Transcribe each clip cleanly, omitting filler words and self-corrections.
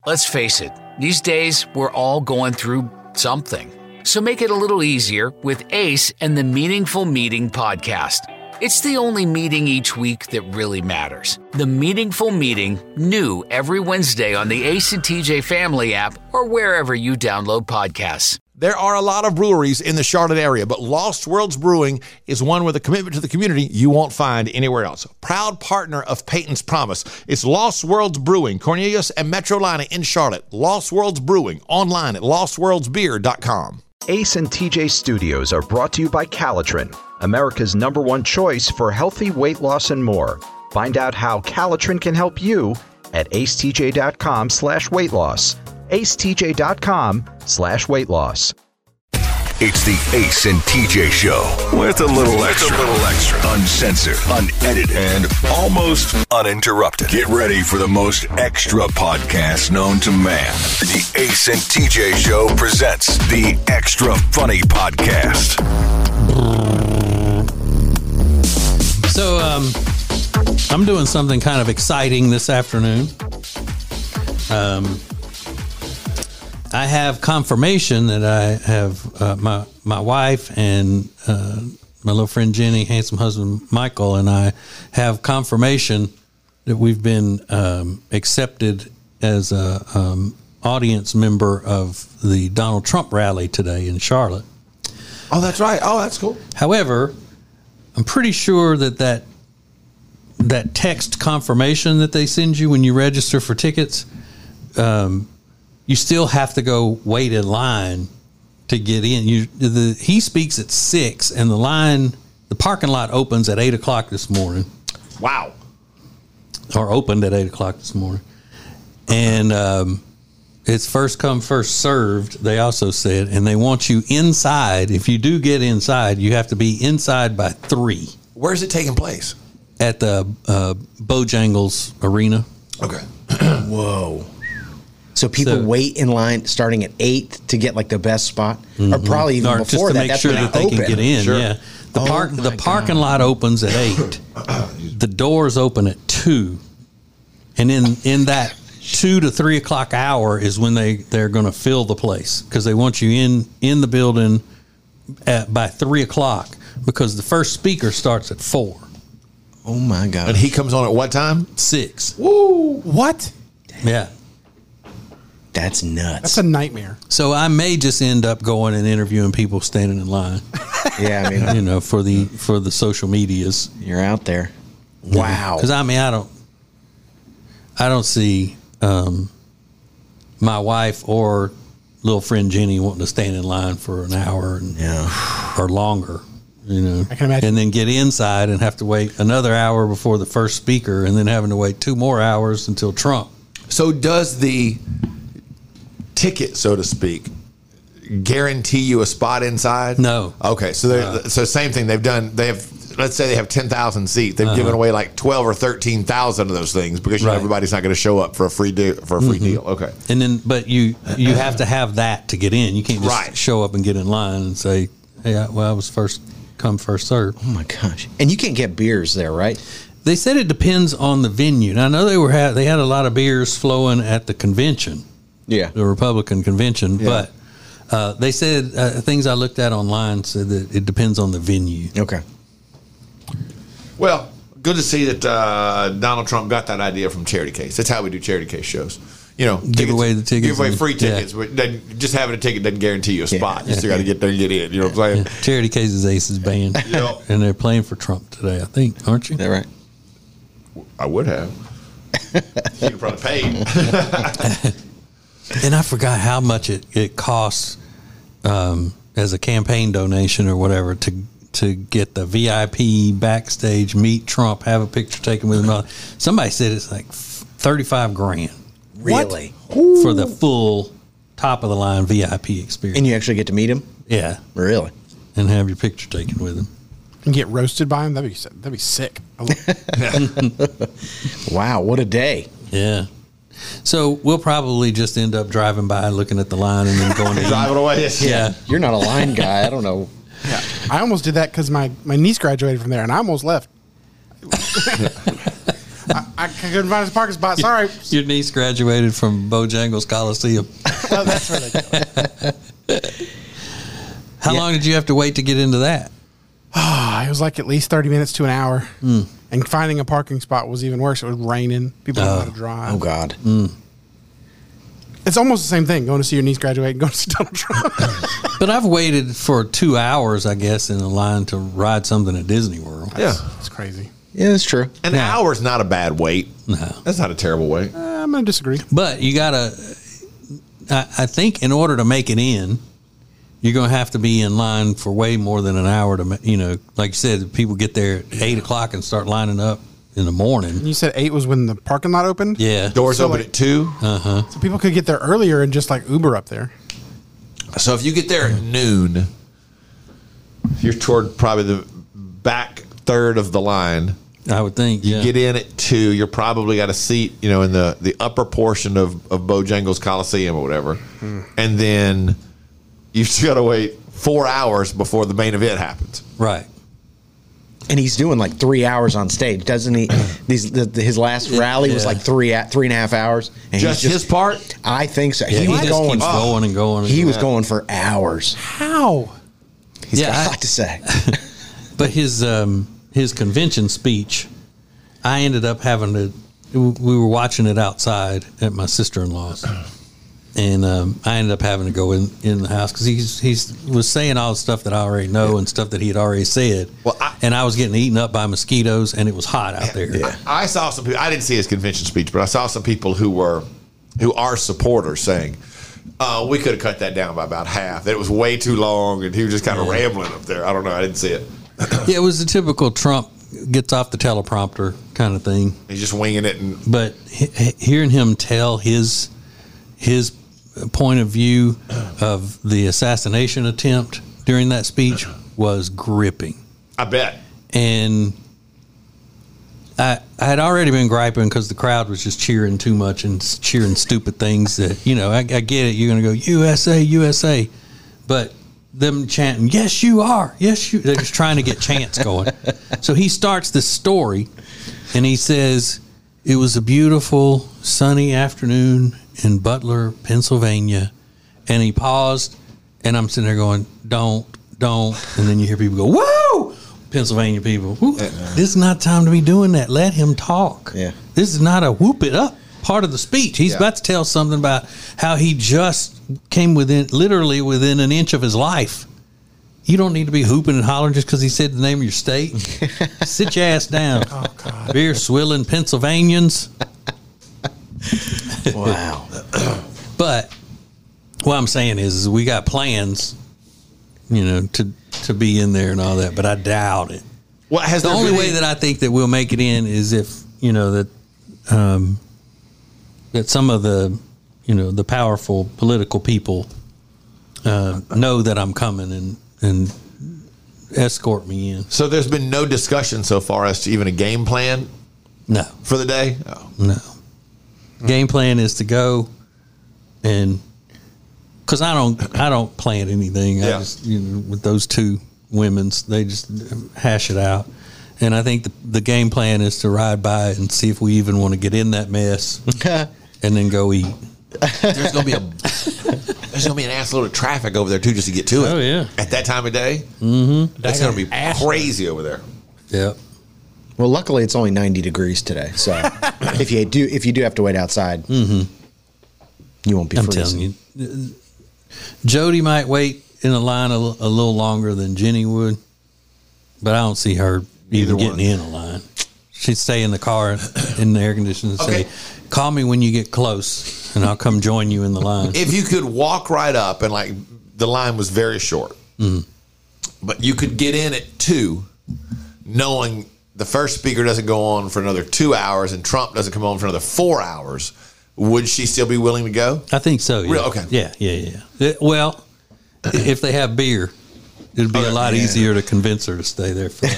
Let's face it, these days we're all going through something. So make it a little easier with Ace and the Meaningful Meeting podcast. It's the only meeting each week that really matters. The Meaningful Meeting, new every Wednesday on the Ace and TJ Family app or wherever you download podcasts. There are a lot of breweries in the Charlotte area, but Lost Worlds Brewing is one with a commitment to the community you won't find anywhere else. Proud partner of Peyton's Promise. It's Lost Worlds Brewing, Cornelius and Metrolina in Charlotte. Lost Worlds Brewing, online at lostworldsbeer.com. Ace and TJ Studios are brought to you by Calitrin, America's #1 choice for healthy weight loss and more. Find out how Calitrin can help you at acetj.com/weight loss. acetj.com/weight loss. It's the Ace and TJ Show with a little extra. Uncensored, unedited, and almost uninterrupted. Get ready for the most extra podcast known to man. The Ace and TJ Show presents the Extra Funny Podcast. So, I'm doing something kind of exciting this afternoon. I have confirmation that I have my wife and my little friend Jenny, handsome husband Michael, and I have confirmation that we've been accepted as a audience member of the Donald Trump rally today in Charlotte. Oh, that's right. Oh, that's cool. However, I'm pretty sure that text confirmation that they send you when you register for tickets, you still have to go wait in line to get in. He speaks at 6, and the parking lot opens at 8 o'clock this morning. Wow. Or opened at 8 o'clock this morning. And it's first come, first served, they also said, and they want you inside. If you do get inside, you have to be inside by 3. Where's it taking place? At the Bojangles Arena. Okay. Whoa. So people wait in line starting at 8 to get like the best spot, or probably even before that. Just to make sure that they can get in. Sure. Yeah, the parking lot opens at 8. The doors open at 2, and in that 2 to 3 o'clock hour is when they're going to fill the place, because they want you in the building by 3 o'clock, because the first speaker starts at 4. Oh my God! And he comes on at what time? 6. Woo! What? Yeah. That's nuts. That's a nightmare. So I may just end up going and interviewing people standing in line. Yeah, I mean, for the social medias. You're out there. Wow. Because I don't see my wife or little friend Jenny wanting to stand in line for an hour or longer. I can imagine. And then get inside and have to wait another hour before the first speaker, and then having to wait 2 more hours until Trump. So does the ticket, so to speak, guarantee you a spot inside? No. Okay, so so same thing. Let's say they have 10,000 seats. They've given away like 12 or 13,000 of those things because everybody's not going to show up for a free deal. Okay. And then, but you have to have that to get in. You can't just show up and get in line and say, "Hey, I was first come, first serve." Oh my gosh! And you can't get beers there, right? They said it depends on the venue. Now, I know they had a lot of beers flowing at the convention. Yeah, the Republican convention, but they said things I looked at online said that it depends on the venue. Okay. Well, good to see that Donald Trump got that idea from Charity Case. That's how we do Charity Case shows. Give away the tickets. Give away free tickets. But just having a ticket doesn't guarantee you a spot. You still got to get there and get in. You know what I'm saying? Charity Case is Ace's band. And they're playing for Trump today, I think, aren't you? Is that right? I would have. You'd probably paid. And I forgot how much it costs as a campaign donation or whatever to get the VIP backstage, meet Trump, have a picture taken with him. Somebody said it's like $35,000. Really? For the full top of the line VIP experience. And you actually get to meet him? Yeah. Really? And have your picture taken with him. And get roasted by him? That'd be sick. Wow, what a day. Yeah. So we'll probably just end up driving by, looking at the line, and then going to driving away. Yeah. You're not a line guy. I don't know. Yeah. I almost did that because my niece graduated from there, and I almost left. I couldn't find his parking spot. Sorry. Your niece graduated from Bojangles Coliseum. Oh, that's ridiculous. How long did you have to wait to get into that? It was like at least 30 minutes to an hour. And finding a parking spot was even worse. It was raining. People didn't know how to drive. Oh, God. It's almost the same thing, going to see your niece graduate and going to see Donald Trump. But I've waited for 2 hours, I guess, in a line to ride something at Disney World. It's crazy. Yeah, that's true. An hour's not a bad wait. No. That's not a terrible wait. I'm going to disagree. But you got to, I think in order to make it in, you're going to have to be in line for way more than an hour to, like you said, people get there at 8 o'clock and start lining up in the morning. You said 8 was when the parking lot opened? Yeah. Doors open at 2. So people could get there earlier and just like Uber up there. So if you get there at noon, you're toward probably the back third of the line. I would think, You get in at 2, you're probably got a seat, in the upper portion of Bojangles Coliseum or whatever. And then you've got to wait 4 hours before the main event happens. Right. And he's doing like 3 hours on stage, doesn't he? His last rally was like 3.5 hours. And Just his part? I think so. Yeah, he was just going. keeps going and going. And He going. was going for hours. How? He's got a lot to say. But his convention speech, I ended up having to. We were watching it outside at my sister-in-law's, and I ended up having to go in the house because he was saying all the stuff that I already know and stuff that he had already said. Well, and I was getting eaten up by mosquitoes, and it was hot out there. I saw some people. I didn't see his convention speech, but I saw some people who are supporters saying, we could have cut that down by about half. That it was way too long, and he was just kind of rambling up there. I don't know. I didn't see it. Yeah, it was the typical Trump gets off the teleprompter kind of thing. He's just winging it. But hearing him tell his point of view of the assassination attempt during that speech was gripping. I bet. And I had already been griping because the crowd was just cheering too much and cheering stupid things that, I get it. You're going to go, USA, USA. But them chanting, yes, you are. Yes, you. They're just trying to get chants going. So he starts this story and he says, it was a beautiful sunny afternoon in Butler, Pennsylvania. And he paused and I'm sitting there going, don't. And then you hear people go, whoa! Pennsylvania people. This is not time to be doing that. Let him talk. Yeah. This is not a whoop it up part of the speech. He's about to tell something about how he just came literally within an inch of his life. You don't need to be hooping and hollering just because he said the name of your state. Sit your ass down. Oh, God. Beer swilling Pennsylvanians. Wow. But what I'm saying is we got plans, to be in there and all that, but I doubt it. Well, The only way that I think that we'll make it in is if, that some of the, the powerful political people know that I'm coming and escort me in. So there's been no discussion so far as to even a game plan No. for the day? Oh. No. Game plan is to go and because I don't plan anything. I just with those two women's, they just hash it out. And I think the game plan is to ride by and see if we even want to get in that mess and then go eat. There's gonna be an assload of traffic over there too just to get to it. Oh, yeah. At that time of day? Mm-hmm. That's gonna be crazy over there. Yep. Well, luckily it's only 90 degrees today, so if you do have to wait outside, you won't be I'm freezing. telling you, Jody might wait in a line a little longer than Jenny would, but I don't see her even getting in a line. She'd stay in the car in the air conditioning and say, call me when you get close and I'll come join you in the line. If you could walk right up and the line was very short, but you could get in at 2, knowing the first speaker doesn't go on for another 2 hours and Trump doesn't come on for another 4 hours, would she still be willing to go? I think so. Yeah. Really? Okay. Yeah. Well, if they have beer, it'd be a lot easier to convince her to stay there for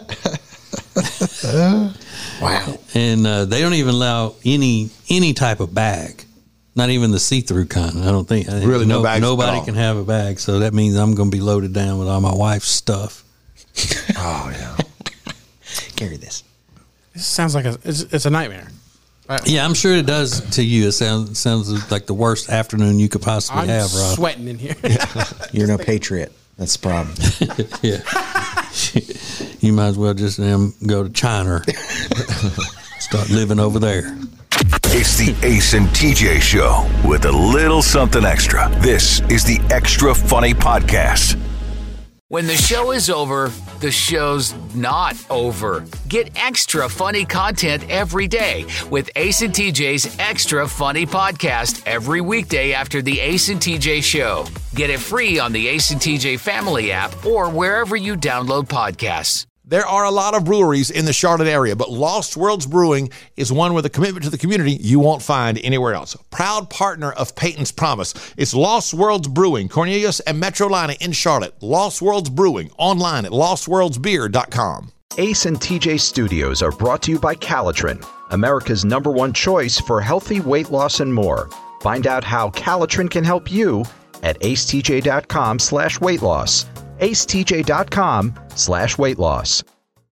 Wow. And they don't even allow any type of bag, not even the see-through kind. I don't think. Really, no bags at Nobody all. can have a bag, so that means I'm going to be loaded down with all my wife's stuff. Oh, yeah. Carry this. This sounds like it's a nightmare. Yeah, I'm sure it does to you. It sounds like the worst afternoon you could possibly have, Rob. I'm sweating in here. You're no patriot. That's the problem. Yeah. You might as well just go to China. Start living over there. It's the Ace and TJ Show with a little something extra. This is the Extra Funny Podcast. When the show is over, the show's not over. Get extra funny content every day with Ace and TJ's Extra Funny Podcast every weekday after the Ace and TJ Show. Get it free on the Ace and TJ Family app or wherever you download podcasts. There are a lot of breweries in the Charlotte area, but Lost Worlds Brewing is one with a commitment to the community you won't find anywhere else. Proud partner of Peyton's Promise. It's Lost Worlds Brewing, Cornelius and Metrolina in Charlotte. Lost Worlds Brewing, online at lostworldsbeer.com. Ace and TJ Studios are brought to you by Calitrin, America's #1 choice for healthy weight loss and more. Find out how Calitrin can help you at acetj.com/weight loss. acetj.com/weight loss.